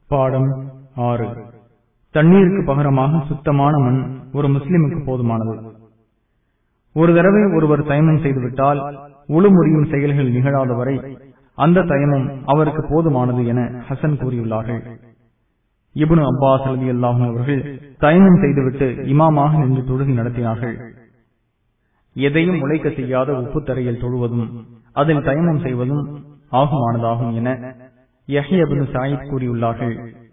பாடம் 6. தண்ணீருக்கு பகரமாக சுத்தமான மண் ஒரு முஸ்லிமுக்கு போதுமானது. ஒரு தடவை ஒருவர் தயமம் செய்துவிட்டால் உளு முறியும் செயல்கள் நிகழாத வரை அந்த தயமம் அவருக்கு போதுமானது என ஹசன் கூறியுள்ளார்கள். இப்னு அப்பாஸ் ரலியல்லாஹு அவர்கள் தயமம் செய்துவிட்டு இமாமாக நின்று தொழுகை நடத்தினார்கள். எதையும் உழைக்க செய்யாத உப்பு தரையில் தொழுவதும் அதில் தயமம் செய்வதும் ஆகுமானதாகும் என யஹ்யா இப்னு ஸயீத் கூறியுள்ளார்கள்.